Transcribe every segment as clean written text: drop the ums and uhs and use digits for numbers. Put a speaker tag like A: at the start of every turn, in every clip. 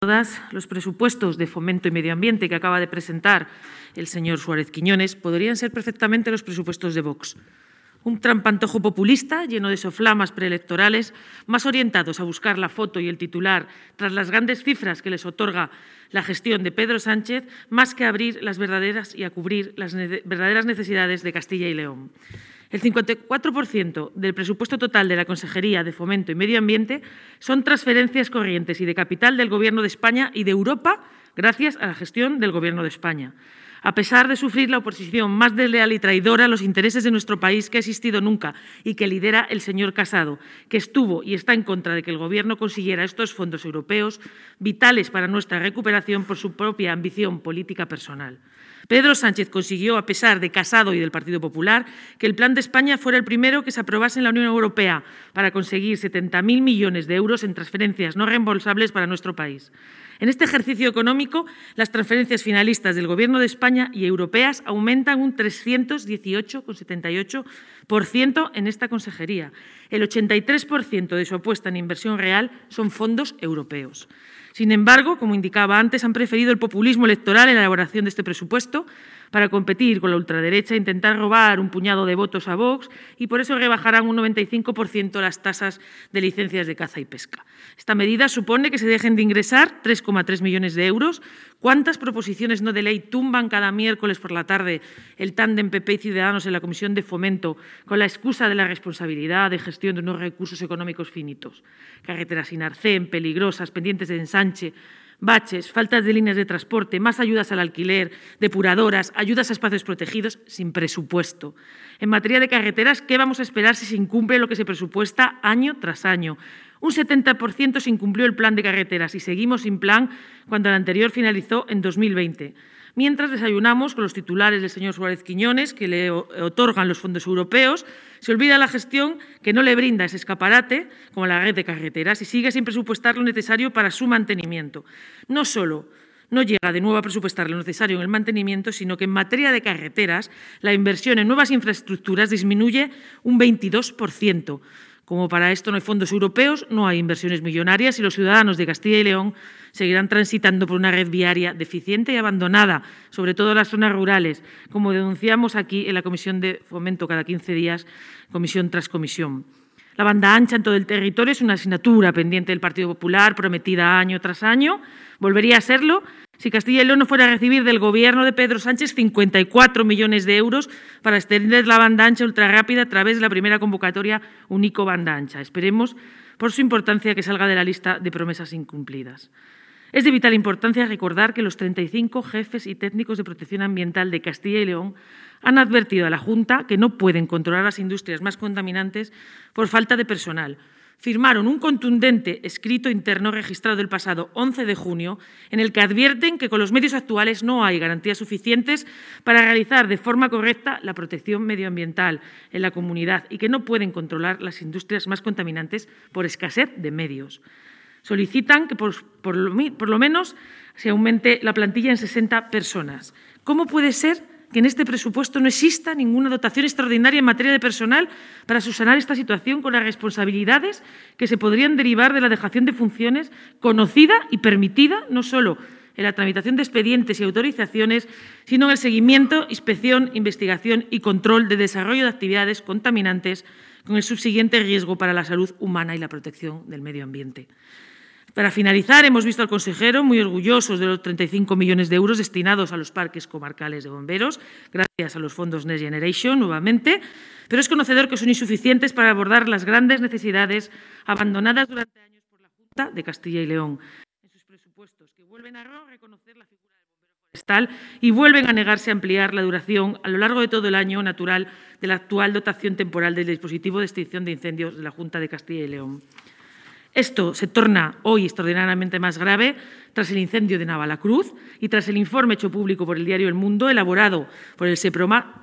A: Todas los presupuestos de Fomento y Medio Ambiente que acaba de presentar el señor Suárez Quiñones podrían ser perfectamente los presupuestos de Vox. Un trampantojo populista lleno de soflamas preelectorales, más orientados a buscar la foto y el titular tras las grandes cifras que les otorga la gestión de Pedro Sánchez, más que a abrir las verdaderas y a cubrir las verdaderas necesidades de Castilla y León. El 54% del presupuesto total de la Consejería de Fomento y Medio Ambiente son transferencias corrientes y de capital del Gobierno de España y de Europa gracias a la gestión del Gobierno de España. A pesar de sufrir la oposición más desleal y traidora a los intereses de nuestro país que ha existido nunca y que lidera el señor Casado, que estuvo y está en contra de que el Gobierno consiguiera estos fondos europeos vitales para nuestra recuperación por su propia ambición política personal. Pedro Sánchez consiguió, a pesar de Casado y del Partido Popular, que el Plan de España fuera el primero que se aprobase en la Unión Europea para conseguir 70.000 millones de euros en transferencias no reembolsables para nuestro país. En este ejercicio económico, las transferencias finalistas del Gobierno de España y europeas aumentan un 318,78% en esta consejería. El 83% de su apuesta en inversión real son fondos europeos. Sin embargo, como indicaba antes, han preferido el populismo electoral en la elaboración de este presupuesto para competir con la ultraderecha e intentar robar un puñado de votos a Vox y por eso rebajarán un 95% las tasas de licencias de caza y pesca. Esta medida supone que se dejen de ingresar 3,3 millones de euros. ¿Cuántas proposiciones no de ley tumban cada miércoles por la tarde el tándem PP y Ciudadanos en la Comisión de Fomento con la excusa de la responsabilidad de gestión de unos recursos económicos finitos? Carreteras sin arcén, peligrosas, pendientes de ensanche, baches, faltas de líneas de transporte, más ayudas al alquiler, depuradoras, ayudas a espacios protegidos, sin presupuesto. En materia de carreteras, ¿qué vamos a esperar si se incumple lo que se presupuesta año tras año? Un 70% se incumplió el plan de carreteras y seguimos sin plan cuando el anterior finalizó en 2020. Mientras desayunamos con los titulares del señor Suárez Quiñones, que le otorgan los fondos europeos, se olvida la gestión que no le brinda ese escaparate, como la red de carreteras, y sigue sin presupuestar lo necesario para su mantenimiento. No solo no llega de nuevo a presupuestar lo necesario en el mantenimiento, sino que en materia de carreteras la inversión en nuevas infraestructuras disminuye un 22%. Como para esto no hay fondos europeos, no hay inversiones millonarias y los ciudadanos de Castilla y León seguirán transitando por una red viaria deficiente y abandonada, sobre todo en las zonas rurales, como denunciamos aquí en la Comisión de Fomento cada 15 días, comisión tras comisión. La banda ancha en todo el territorio es una asignatura pendiente del Partido Popular, prometida año tras año. Volvería a serlo si Castilla y León no fuera a recibir del Gobierno de Pedro Sánchez 54 millones de euros para extender la banda ancha ultrarrápida a través de la primera convocatoria Único Banda Ancha. Esperemos, por su importancia, que salga de la lista de promesas incumplidas. Es de vital importancia recordar que los 35 jefes y técnicos de protección ambiental de Castilla y León han advertido a la Junta que no pueden controlar las industrias más contaminantes por falta de personal. Firmaron un contundente escrito interno registrado el pasado 11 de junio en el que advierten que con los medios actuales no hay garantías suficientes para realizar de forma correcta la protección medioambiental en la comunidad y que no pueden controlar las industrias más contaminantes por escasez de medios. Solicitan que por lo menos se aumente la plantilla en 60 personas. ¿Cómo puede ser que en este presupuesto no exista ninguna dotación extraordinaria en materia de personal para subsanar esta situación con las responsabilidades que se podrían derivar de la dejación de funciones conocida y permitida no solo en la tramitación de expedientes y autorizaciones, sino en el seguimiento, inspección, investigación y control de desarrollo de actividades contaminantes con el subsiguiente riesgo para la salud humana y la protección del medio ambiente? Para finalizar, hemos visto al consejero muy orgullosos de los 35 millones de euros destinados a los parques comarcales de bomberos, gracias a los fondos Next Generation, nuevamente, pero es conocedor que son insuficientes para abordar las grandes necesidades abandonadas durante años por la Junta de Castilla y León en sus presupuestos, que vuelven a reconocer la figura del bombero forestal y vuelven a negarse a ampliar la duración a lo largo de todo el año natural de la actual dotación temporal del dispositivo de extinción de incendios de la Junta de Castilla y León. Esto se torna hoy extraordinariamente más grave tras el incendio de Navalacruz y tras el informe hecho público por el diario El Mundo, elaborado por el Seprona,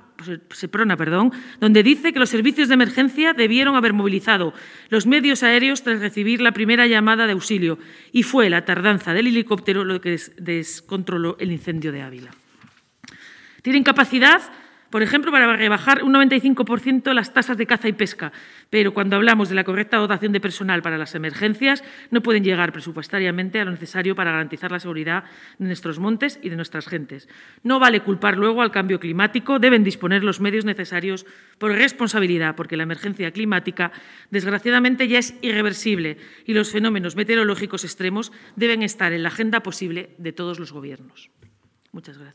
A: donde dice que los servicios de emergencia debieron haber movilizado los medios aéreos tras recibir la primera llamada de auxilio y fue la tardanza del helicóptero lo que descontroló el incendio de Ávila. Tienen capacidad Por ejemplo, para rebajar un 95% las tasas de caza y pesca, pero cuando hablamos de la correcta dotación de personal para las emergencias, no pueden llegar presupuestariamente a lo necesario para garantizar la seguridad de nuestros montes y de nuestras gentes. No vale culpar luego al cambio climático, deben disponer los medios necesarios por responsabilidad, porque la emergencia climática, desgraciadamente, ya es irreversible y los fenómenos meteorológicos extremos deben estar en la agenda posible de todos los gobiernos. Muchas gracias.